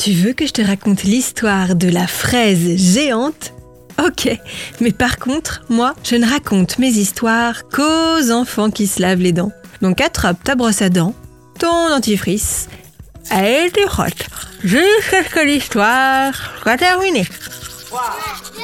Tu veux que je te raconte l'histoire de la fraise géante ? Ok, mais par contre, moi, je ne raconte mes histoires qu'aux enfants qui se lavent les dents. Donc attrape ta brosse à dents, ton dentifrice, et tu frottes jusqu'à ce que l'histoire soit terminée. 3, 2,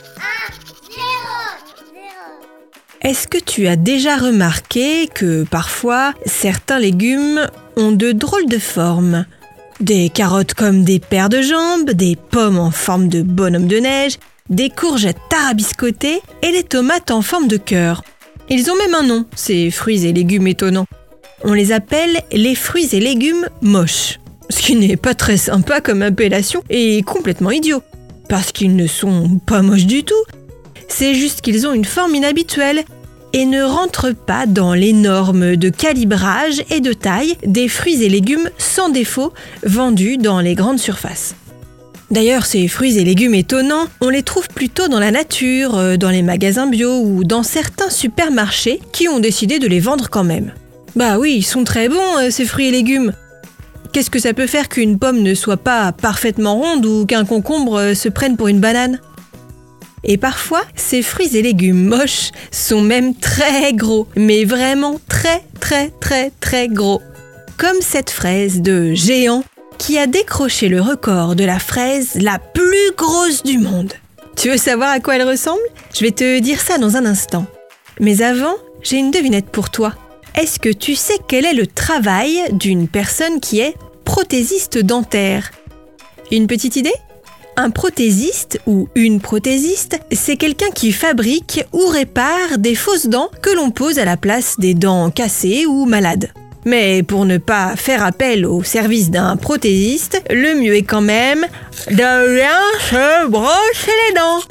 1, 0. Est-ce que tu as déjà remarqué que parfois, certains légumes ont de drôles de formes ? Des carottes comme des paires de jambes, des pommes en forme de bonhomme de neige, des courgettes tarabiscotées et des tomates en forme de cœur. Ils ont même un nom, ces fruits et légumes étonnants. On les appelle les fruits et légumes moches. Ce qui n'est pas très sympa comme appellation et complètement idiot. Parce qu'ils ne sont pas moches du tout. C'est juste qu'ils ont une forme inhabituelle et ne rentrent pas dans les normes de calibrage et de taille des fruits et légumes sans défaut vendus dans les grandes surfaces. D'ailleurs, ces fruits et légumes étonnants, on les trouve plutôt dans la nature, dans les magasins bio ou dans certains supermarchés qui ont décidé de les vendre quand même. Bah oui, ils sont très bons, ces fruits et légumes. Qu'est-ce que ça peut faire qu'une pomme ne soit pas parfaitement ronde ou qu'un concombre se prenne pour une banane ? Et parfois, ces fruits et légumes moches sont même très gros, mais vraiment très gros. Comme cette fraise de géant qui a décroché le record de la fraise la plus grosse du monde. Tu veux savoir à quoi elle ressemble ? Je vais te dire ça dans un instant. Mais avant, j'ai une devinette pour toi. Est-ce que tu sais quel est le travail d'une personne qui est prothésiste dentaire ? Une petite idée ? Un prothésiste ou une prothésiste, c'est quelqu'un qui fabrique ou répare des fausses dents que l'on pose à la place des dents cassées ou malades. Mais pour ne pas faire appel au service d'un prothésiste, le mieux est quand même de bien se brosser les dents.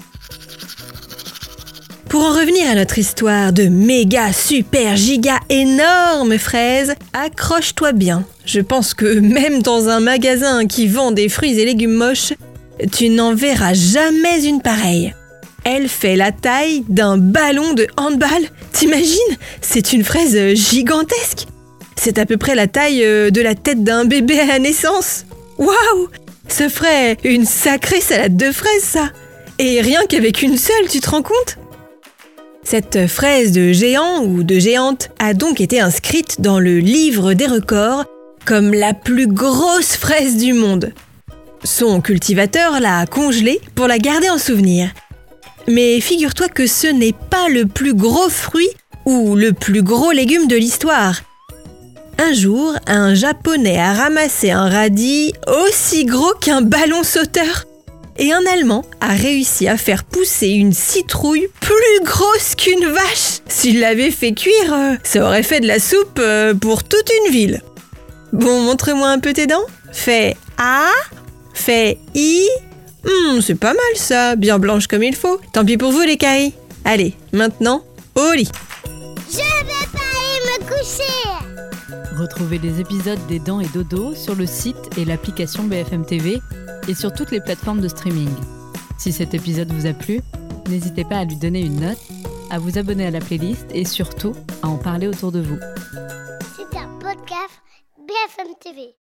Pour en revenir à notre histoire de méga, super, giga, énorme fraises, accroche-toi bien. Je pense que même dans un magasin qui vend des fruits et légumes moches, tu n'en verras jamais une pareille. Elle fait la taille d'un ballon de handball. T'imagines ? C'est une fraise gigantesque. C'est à peu près la taille de la tête d'un bébé à la naissance. Waouh ! Ça ferait une sacrée salade de fraises, ça. Et rien qu'avec une seule, tu te rends compte ? Cette fraise de géant ou de géante a donc été inscrite dans le livre des records comme la plus grosse fraise du monde. Son cultivateur l'a congelée pour la garder en souvenir. Mais figure-toi que ce n'est pas le plus gros fruit ou le plus gros légume de l'histoire. Un jour, un Japonais a ramassé un radis aussi gros qu'un ballon sauteur. Et un Allemand a réussi à faire pousser une citrouille plus grosse qu'une vache. S'il l'avait fait cuire, ça aurait fait de la soupe pour toute une ville. Bon, montre-moi un peu tes dents. Fais A, fais I. C'est pas mal ça, bien blanche comme il faut. Tant pis pour vous les caries. Allez, maintenant, au lit. Je vais pas aller me coucher. Retrouvez les épisodes des Dents et Dodo sur le site et l'application BFM TV et sur toutes les plateformes de streaming. Si cet épisode vous a plu, n'hésitez pas à lui donner une note, à vous abonner à la playlist et surtout à en parler autour de vous. C'est un podcast BFM TV.